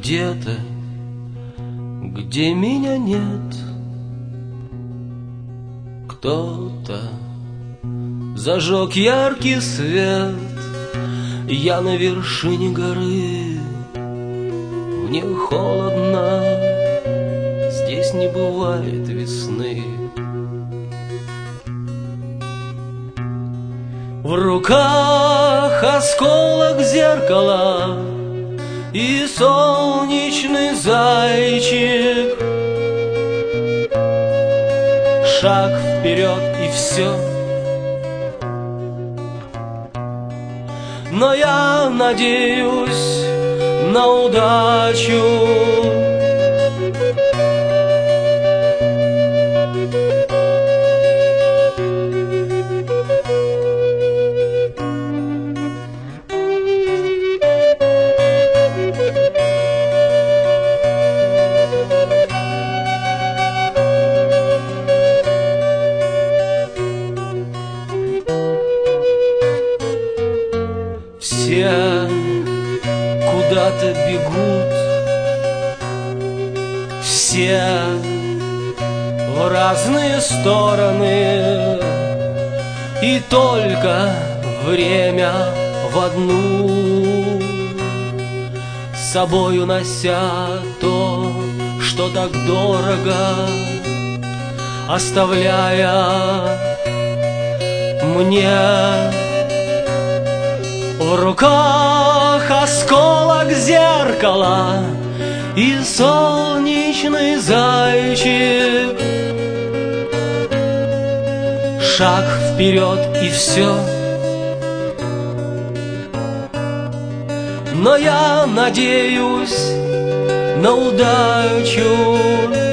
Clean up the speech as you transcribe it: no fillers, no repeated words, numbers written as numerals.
где-то, где меня нет, кто-то зажег яркий свет. Я на вершине горы, мне холодно, здесь не бывает весны. В руках осколок зеркала и солнечный зайчик. Шаг вперед и все. Но я надеюсь на удачу. Все куда-то бегут, все в разные стороны, и только время в одну, с собой унося то, что так дорого, оставляя мне. В руках осколок зеркала и солнечный зайчик. Шаг вперед и все. Но я надеюсь на удачу.